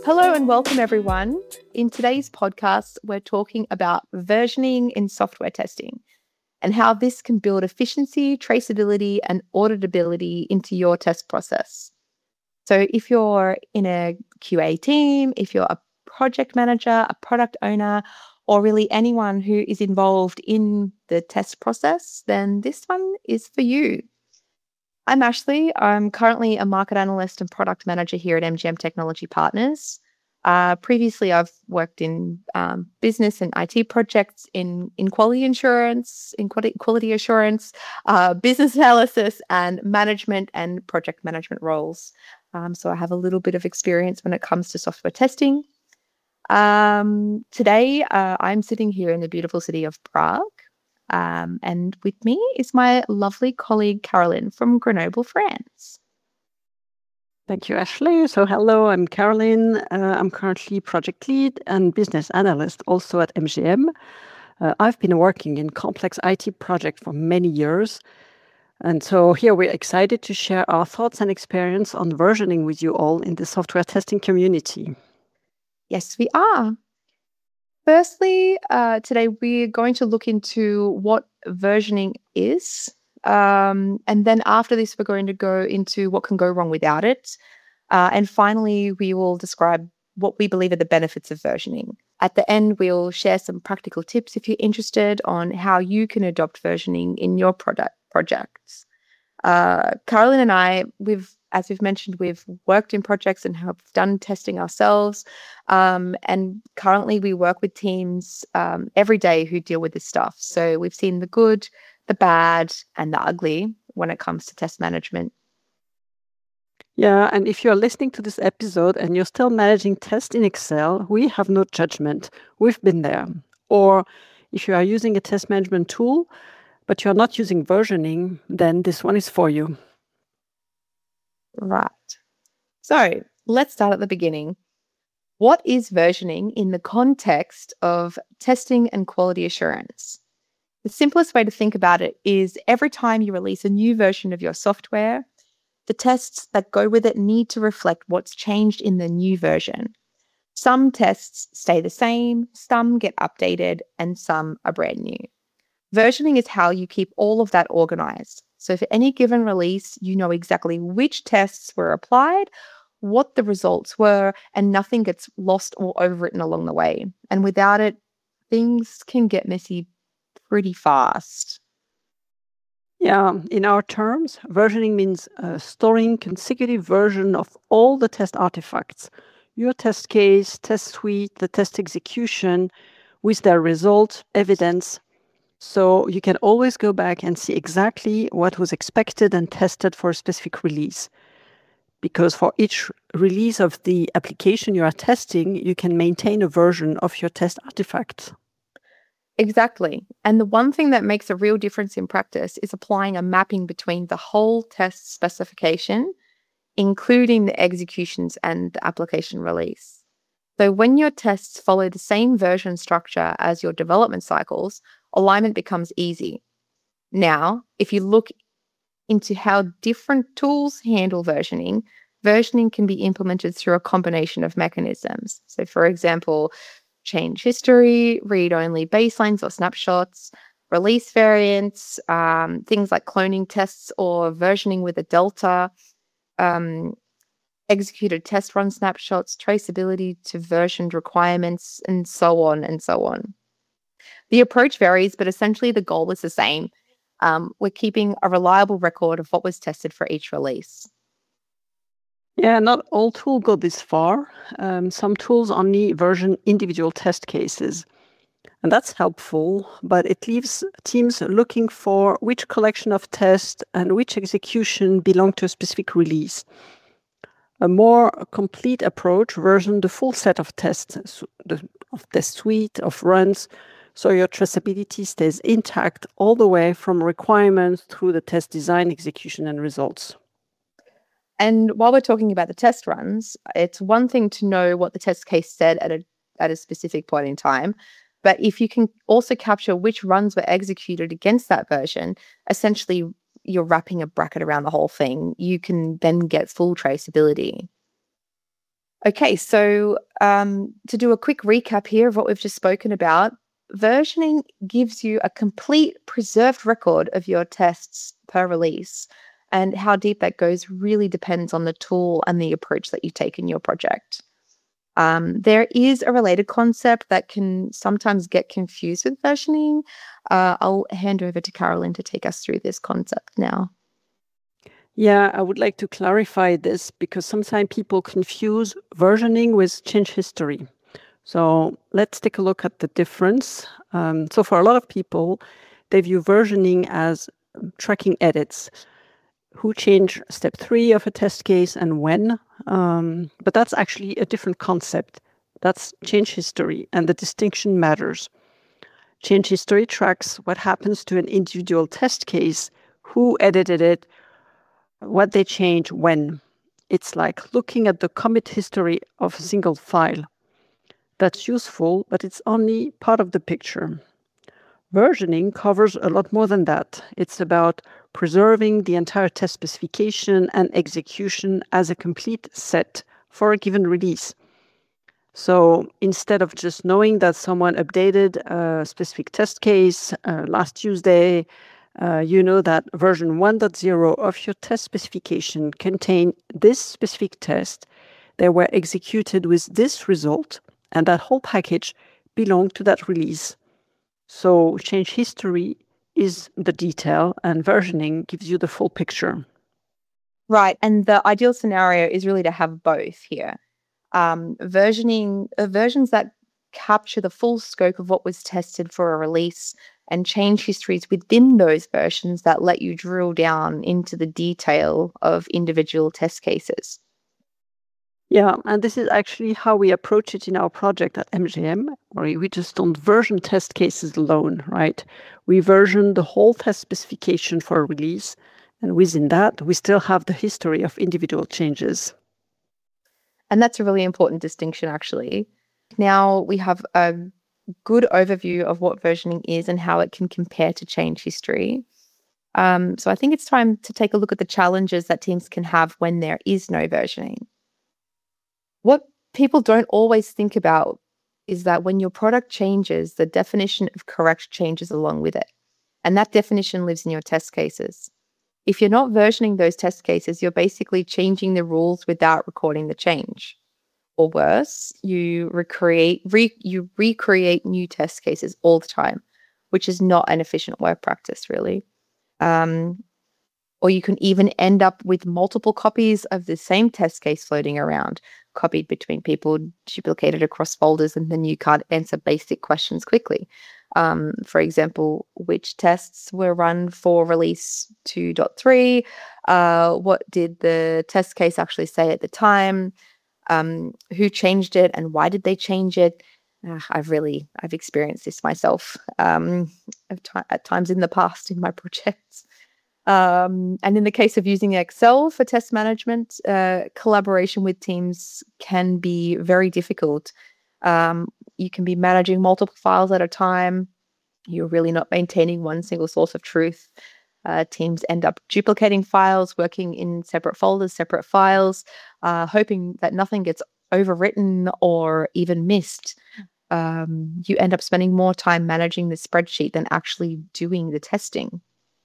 Hello and welcome, everyone. In today's podcast, we're talking about versioning in software testing and how this can build efficiency, traceability, and auditability into your test process. So if you're in a QA team, if you're a project manager, a product owner, or really anyone who is involved in the test process, then this one is for you. I'm Ashley. I'm currently a market analyst and product manager here at MGM Technology Partners. Previously, I've worked in business and IT projects in quality insurance, in quality assurance, business analysis, and management and project management roles. So I have a little bit of experience when it comes to software testing. Today, I'm sitting here in the beautiful city of Prague. And with me is my lovely colleague, Caroline from Grenoble, France. Thank you, Ashley. So hello, I'm Caroline. I'm currently project lead and business analyst also at MGM. I've been working in complex IT projects for many years. And so here we're excited to share our thoughts and experience on versioning with you all in the software testing community. Yes, we are. Firstly, today we're going to look into what versioning is. And then after this, we're going to go into what can go wrong without it. And finally, we will describe what we believe are the benefits of versioning. At the end, we'll share some practical tips if you're interested on how you can adopt versioning in your projects. Caroline and I, as we've mentioned, we've worked in projects and have done testing ourselves. And currently we work with teams every day who deal with this stuff. So we've seen the good, the bad, and the ugly when it comes to test management. Yeah, and if you're listening to this episode and you're still managing tests in Excel, we have no judgment. We've been there. Or if you are using a test management tool, but you're not using versioning, then this one is for you. Right. So let's start at the beginning. What is versioning in the context of testing and quality assurance? The simplest way to think about it is every time you release a new version of your software, the tests that go with it need to reflect what's changed in the new version. Some tests stay the same, some get updated, and some are brand new. Versioning is how you keep all of that organized. So for any given release, you know exactly which tests were applied, what the results were, and nothing gets lost or overwritten along the way. And without it, things can get messy pretty fast. Yeah, in our terms, versioning means storing consecutive version of all the test artifacts, your test case, test suite, the test execution, with their result, evidence. So you can always go back and see exactly what was expected and tested for a specific release. Because for each release of the application you are testing, you can maintain a version of your test artifact. Exactly. And the one thing that makes a real difference in practice is applying a mapping between the whole test specification, including the executions and the application release. So when your tests follow the same version structure as your development cycles, alignment becomes easy. Now, if you look into how different tools handle versioning, versioning can be implemented through a combination of mechanisms. So for example, change history, read-only baselines or snapshots, release variants, things like cloning tests or versioning with a delta, executed test run snapshots, traceability to versioned requirements, and so on and so on. The approach varies, but essentially the goal is the same. We're keeping a reliable record of what was tested for each release. Yeah, not all tools go this far. Some tools only version individual test cases. And that's helpful, but it leaves teams looking for which collection of tests and which execution belong to a specific release. A more complete approach versions the full set of tests, of test suite, of runs, so your traceability stays intact all the way from requirements through the test design, execution, and results. And while we're talking about the test runs, it's one thing to know what the test case said at a specific point in time. But if you can also capture which runs were executed against that version, essentially you're wrapping a bracket around the whole thing. You can then get full traceability. Okay, so to do a quick recap here of what we've just spoken about, versioning gives you a complete preserved record of your tests per release. And how deep that goes really depends on the tool and the approach that you take in your project. There is a related concept that can sometimes get confused with versioning. I'll hand over to Carolyn to take us through this concept now. Yeah, I would like to clarify this because sometimes people confuse versioning with change history. So let's take a look at the difference. So for a lot of people, they view versioning as tracking edits. Who changed step 3 of a test case and when? But that's actually a different concept. That's change history, and the distinction matters. Change history tracks what happens to an individual test case, who edited it, what they change when. It's like looking at the commit history of a single file. That's useful, but it's only part of the picture. Versioning covers a lot more than that. It's about preserving the entire test specification and execution as a complete set for a given release. So instead of just knowing that someone updated a specific test case last Tuesday, you know that version 1.0 of your test specification contained this specific test. They were executed with this result, and that whole package belonged to that release. So change history is the detail, and versioning gives you the full picture. Right. And the ideal scenario is really to have both here. Versions that capture the full scope of what was tested for a release, and change histories within those versions that let you drill down into the detail of individual test cases. Yeah, and this is actually how we approach it in our project at MGM, where we just don't version test cases alone, right? We version the whole test specification for a release, and within that, we still have the history of individual changes. And that's a really important distinction, actually. Now we have a good overview of what versioning is and how it can compare to change history. So I think it's time to take a look at the challenges that teams can have when there is no versioning. What people don't always think about is that when your product changes, the definition of correct changes along with it. And that definition lives in your test cases. If you're not versioning those test cases, you're basically changing the rules without recording the change. Or worse, you recreate new test cases all the time, which is not an efficient work practice, really. Or you can even end up with multiple copies of the same test case floating around, copied between people, duplicated across folders, and then you can't answer basic questions quickly. For example, which tests were run for release 2.3? What did the test case actually say at the time? Who changed it and why did they change it? I've experienced this myself at times in the past in my projects. And in the case of using Excel for test management, collaboration with teams can be very difficult. You can be managing multiple files at a time. You're really not maintaining one single source of truth. Teams end up duplicating files, working in separate folders, separate files, hoping that nothing gets overwritten or even missed. You end up spending more time managing the spreadsheet than actually doing the testing.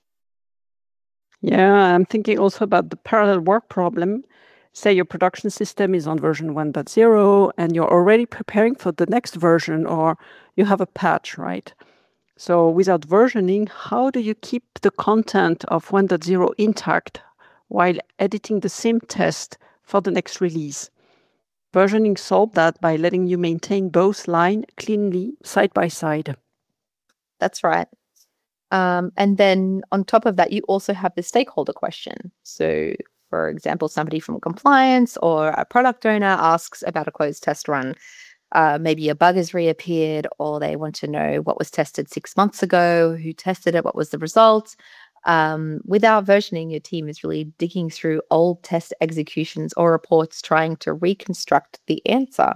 Yeah, I'm thinking also about the parallel work problem. Say your production system is on version 1.0 and you're already preparing for the next version, or you have a patch, right? So without versioning, how do you keep the content of 1.0 intact while editing the same test for the next release? Versioning solved that by letting you maintain both lines cleanly side by side. That's right. And then on top of that, you also have the stakeholder question. So, for example, somebody from compliance or a product owner asks about a closed test run. Maybe a bug has reappeared, or they want to know what was tested 6 months ago, who tested it, what was the result. Without versioning, your team is really digging through old test executions or reports trying to reconstruct the answer.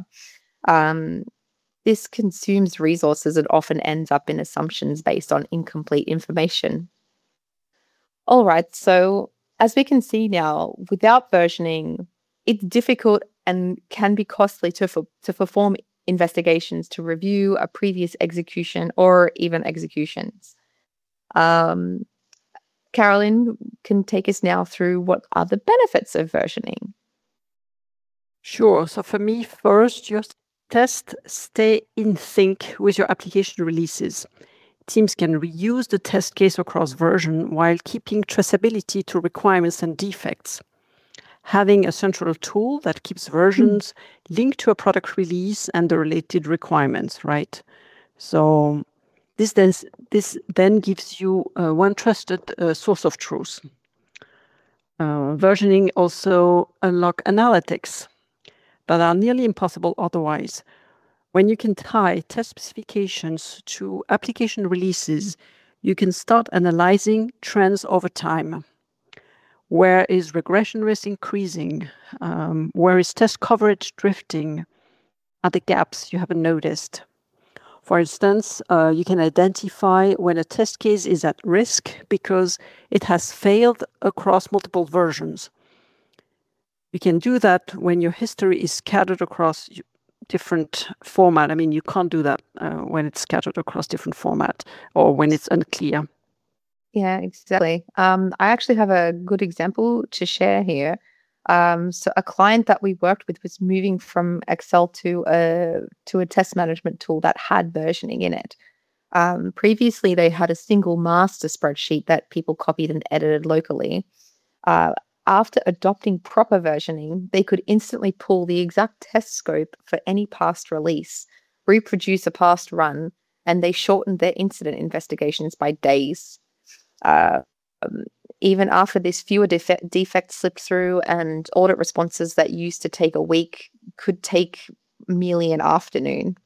This consumes resources and often ends up in assumptions based on incomplete information. All right, so as we can see now, without versioning, it's difficult and can be costly to perform investigations, to review a previous execution or even executions. Carolyn can take us now through what are the benefits of versioning. Sure. So for me, first, your test stay in sync with your application releases. Teams can reuse the test case across version while keeping traceability to requirements and defects. Having a central tool that keeps versions linked to a product release and the related requirements, right? So this then gives you one trusted source of truth. Versioning also unlock analytics that are nearly impossible otherwise. When you can tie test specifications to application releases, you can start analyzing trends over time. Where is regression risk increasing? Where is test coverage drifting? Are the gaps you haven't noticed? For instance, you can identify when a test case is at risk because it has failed across multiple versions. You can do that when your history is scattered across different format. I mean, you can't do that when it's scattered across different format or when it's unclear. Yeah, exactly. I actually have a good example to share here. So a client that we worked with was moving from Excel to a test management tool that had versioning in it. Previously, they had a single master spreadsheet that people copied and edited locally. After adopting proper versioning, they could instantly pull the exact test scope for any past release, reproduce a past run, and they shortened their incident investigations by days. Even after this, fewer defects slipped through, and audit responses that used to take a week could take merely an afternoon.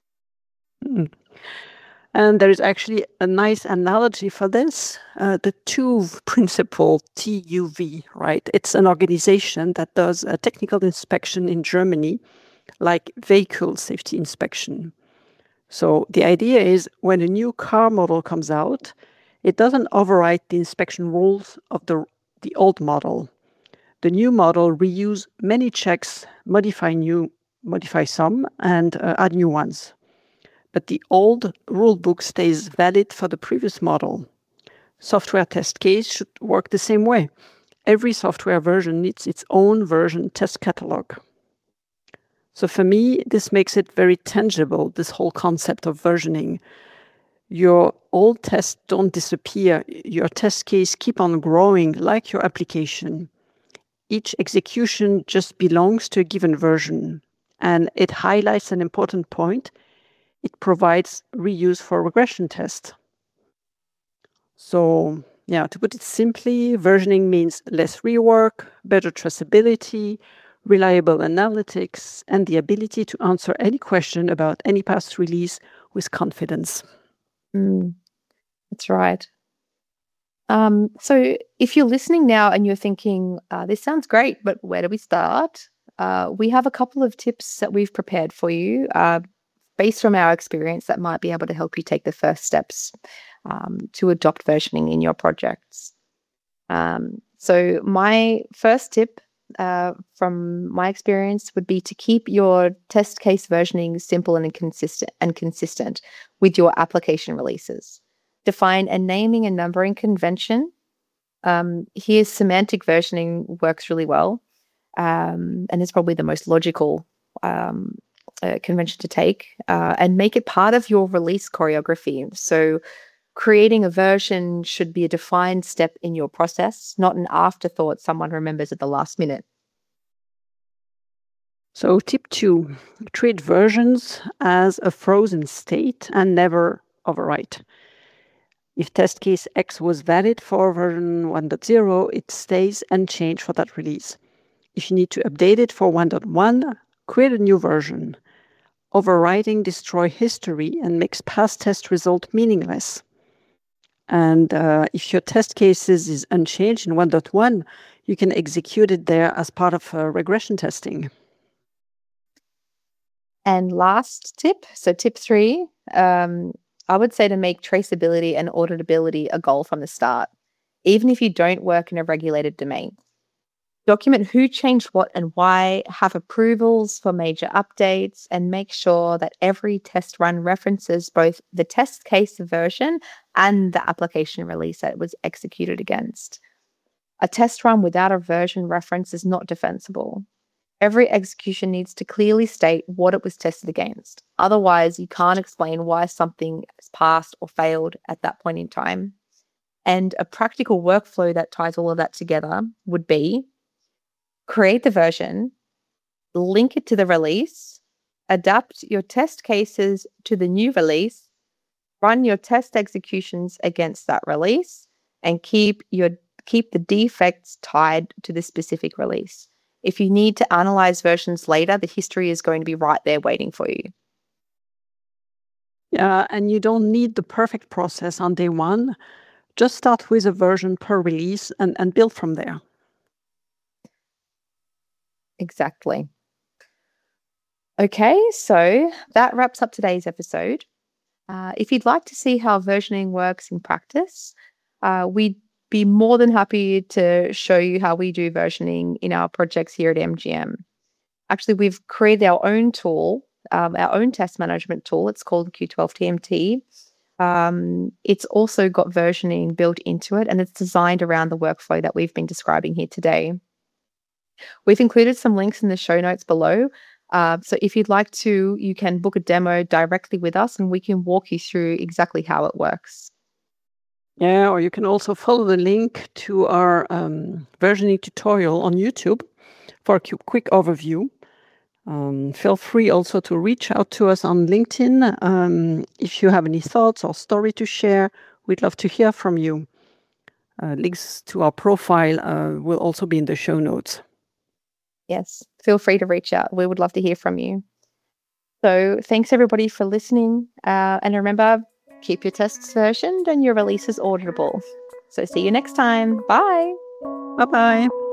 And there is actually a nice analogy for this, the TÜV principle, TÜV, right? It's an organization that does a technical inspection in Germany, like vehicle safety inspection. So the idea is when a new car model comes out, it doesn't override the inspection rules of the old model. The new model reuse many checks, modify some, and add new ones. But the old rulebook stays valid for the previous model. Software test case should work the same way. Every software version needs its own version test catalog. So for me, this makes it very tangible, this whole concept of versioning. Your old tests don't disappear. Your test case keep on growing like your application. Each execution just belongs to a given version. And it highlights an important point. It provides reuse for regression tests. So, yeah, to put it simply, versioning means less rework, better traceability, reliable analytics, and the ability to answer any question about any past release with confidence. That's right. So if you're listening now and you're thinking, this sounds great, but where do we start? We have a couple of tips that we've prepared for you based from our experience that might be able to help you take the first steps to adopt versioning in your projects. So my first tip from my experience would be to keep your test case versioning simple and consistent with your application releases. Define a naming and numbering convention. Here, semantic versioning works really well, and it's probably the most logical convention to take, and make it part of your release choreography. So creating a version should be a defined step in your process, not an afterthought someone remembers at the last minute. So tip 2, treat versions as a frozen state and never overwrite. If test case X was valid for version 1.0, it stays unchanged for that release. If you need to update it for 1.1, create a new version. Overwriting destroys history and makes past test result meaningless. And if your test cases is unchanged in 1.1, you can execute it there as part of regression testing. And last tip, so tip 3, I would say to make traceability and auditability a goal from the start, even if you don't work in a regulated domain. Document who changed what and why, have approvals for major updates, and make sure that every test run references both the test case version and the application release that it was executed against. A test run without a version reference is not defensible. Every execution needs to clearly state what it was tested against. Otherwise, you can't explain why something has passed or failed at that point in time. And a practical workflow that ties all of that together would be create the version, link it to the release, adapt your test cases to the new release, run your test executions against that release, and keep the defects tied to the specific release. If you need to analyze versions later, the history is going to be right there waiting for you. Yeah, and you don't need the perfect process on day one. Just start with a version per release and build from there. Exactly. Okay, so that wraps up today's episode. If you'd like to see how versioning works in practice, we'd be more than happy to show you how we do versioning in our projects here at MGM. Actually, we've created our own tool, our own test management tool. It's called Q12 TMT. It's also got versioning built into it, and it's designed around the workflow that we've been describing here today. We've included some links in the show notes below. So if you'd like to, you can book a demo directly with us and we can walk you through exactly how it works. Yeah, or you can also follow the link to our versioning tutorial on YouTube for a quick overview. Feel free also to reach out to us on LinkedIn. If you have any thoughts or story to share, we'd love to hear from you. Links to our profile will also be in the show notes. Yes, feel free to reach out. We would love to hear from you. So thanks everybody for listening. And remember, keep your tests versioned and your releases auditable. So see you next time. Bye. Bye-bye.